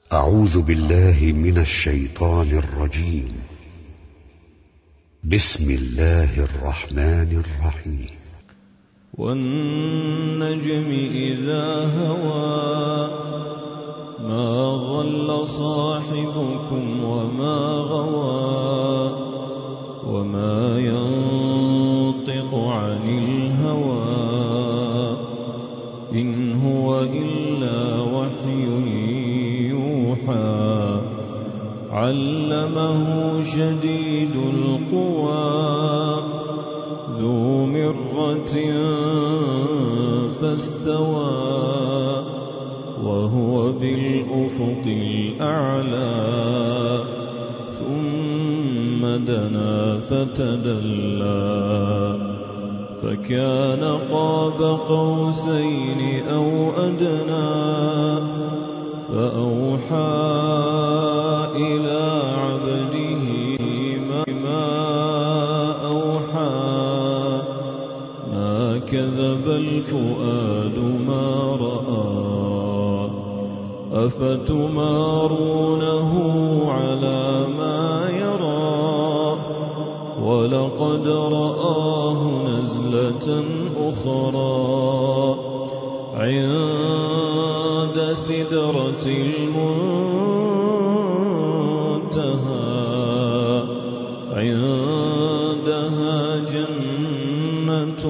أعوذ بالله من الشيطان الرجيم. بسم الله الرحمن الرحيم. والنجم إذا هوى ما ضل صاحبكم وما غوى وما ينطق عن الهوى إن هو إلا وحي يوحى علمه شديد القوى ذو مرة فاستوى وهو بالأفق الأعلى ثم دنا فتدلى فكان قاب قوسين أو أدنى فأوحى إلى عبده ما أوحى ما كذب الفؤاد ما رأى أفتمارونه على ما يرى ولقد رآه نزلة أخرى عند سدرة المنتهى عندها جنة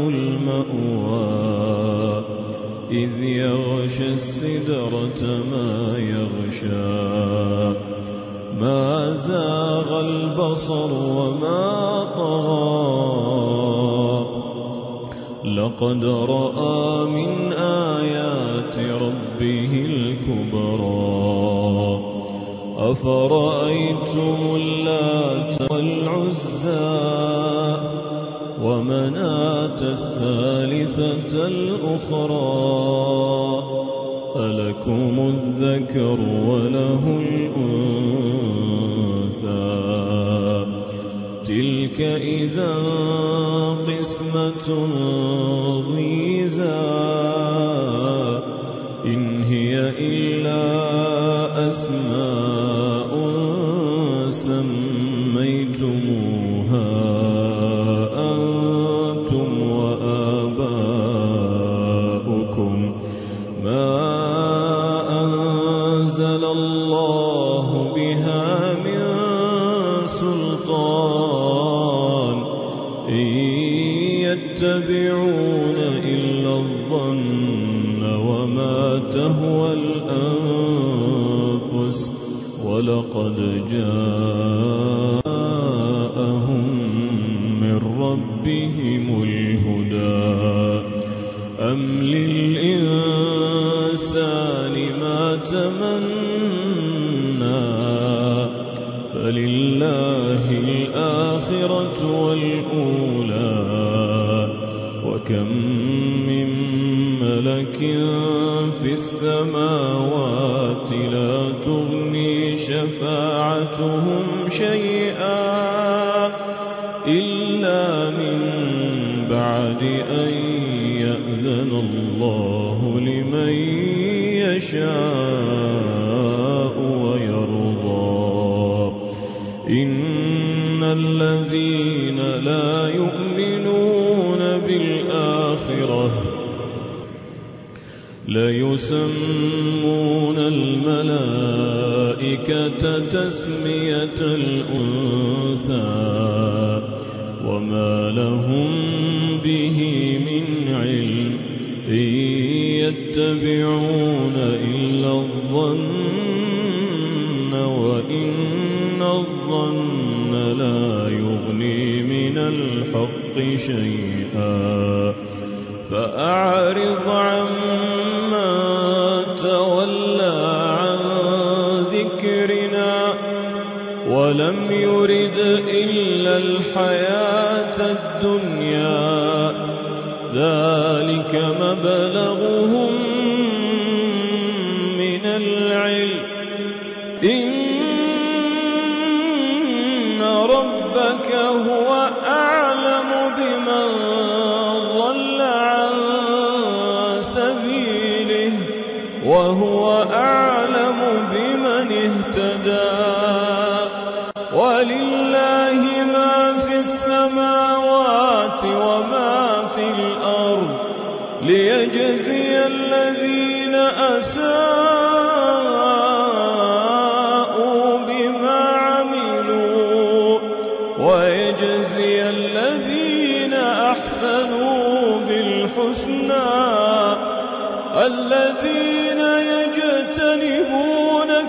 المأوى إذ يغشى السدرة ما يغشى ما زاغ البصر وما طغى لقد رأى من آيات ربه الكبرى أفرأيتم اللات والعزى ومناة الثالثة الأخرى ألكم الذكر وله الأنثى تلك إذا قسمة ضيزى إن هي إلا أسماء سميتموها أنتم وآباؤكم ما أنزل الله بها من سلطان إن يتبعون إلا الظن وما تهوى الأنفس ولقد جاءهم من ربهم الهدى أم للإنسان ما تمنى فلله الآخرة والأولى وكم من ملك في السماوات لا تغني شفاعتهم شيئا إلا من بعد أن يأذن الله لمن يشاء ويرضى إن الذين لا يؤمنون بالآخرة ليسمون الملائكة تسمية الأنثى وما لهم به من علم إن يتبعون إلا الظن وإن الظن لا يغني من الحق شيئا فأعرض عمن تولى عن ذكرنا ولم يرد إلا الحياة الدنيا ذلك مبلغهم من العلم إن ربك هو أعلم بمن ضل عن سبيله وهو أعلم بمن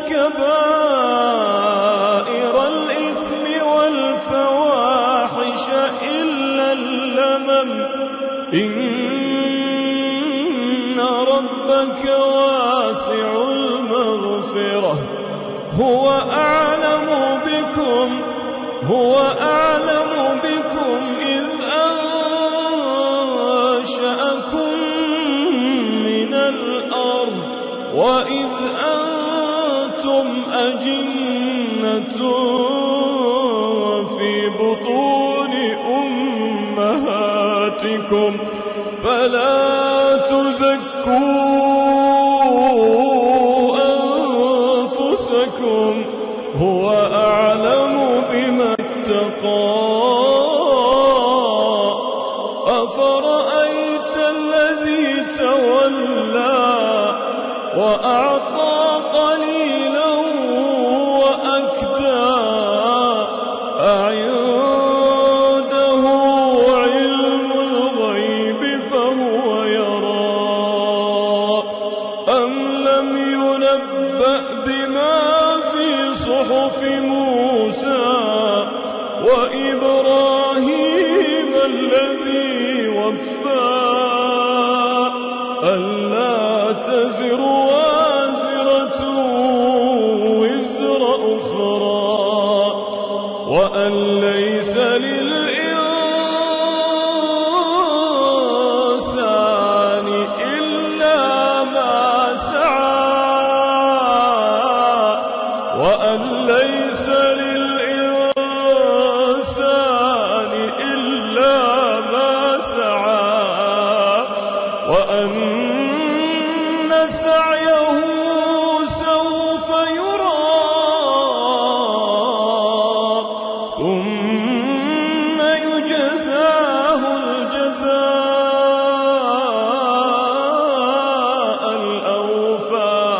كبائر الإثم والفواحش إلا اللمم إن ربك واسع المغفرة هو أعلم بكم إذ أنشأكم من الأرض وإذ أنتم أجنة في بطون أمهاتكم فلا تزكوا أنفسكم هو أعلم بمن اتقى أفرأيت الذي تولى وأعطى قليلا وأكدى أعنده علم الغيب فهو يرى أم لم ينبأ بما في صحف موسى وإبراهيم الذي وفى ألا تزر وازرة وزر أخرى وأن ليس للإنسان إلا ما سعى وأن ليس للإنسان إلا ما سعى وأن سعيه سوف يرى ثم يجزاه الجزاء الأوفى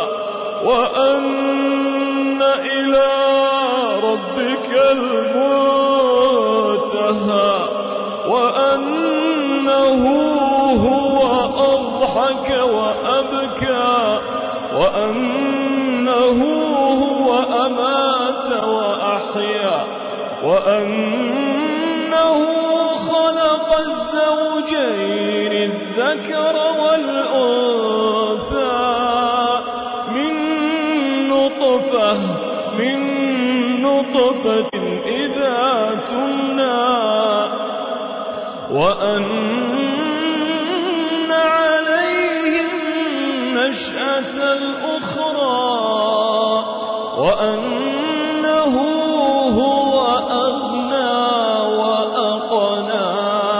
وأن إلى ربك المنتهى وأنه هو أضحك وأبكى وأنه هو أمات وأحيا وأنه خلق الزوجين الذكر والأنثى من نطفة إذا تمنى وأن عليه النشأة الأخرى وأنه هو أغنى وأقنى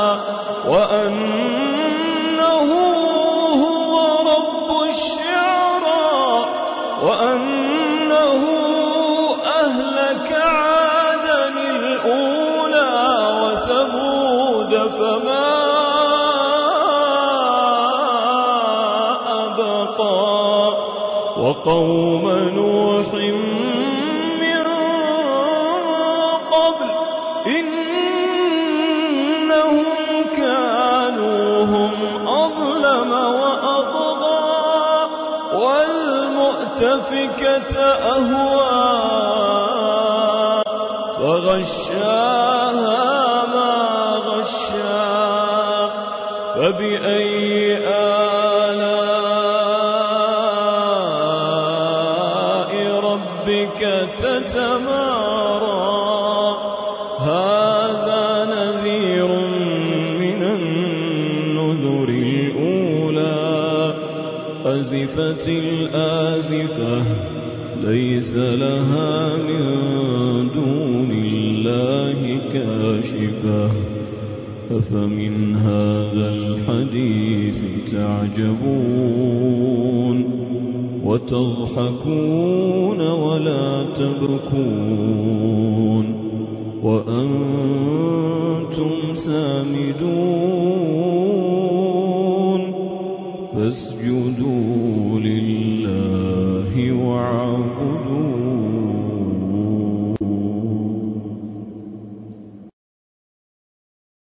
وأنه هو رب الشعرى وأنه أهلك عادا الأولى وثمود فما أبقى وقوم نوح من قبل إنهم كانوا هم أظلم وأطغى والمؤتفكة أهوى فغشاها ما غشا فبأي آلاء ربك تتمارى هذا نذير من النذر الأولى أزفت الآزفة ليس لها من دون الله كاشفة أفمن هذا الحديث تعجبون وتضحكون ولا تبكون وأنتم سامدون فاسجدوا لله واعبدوا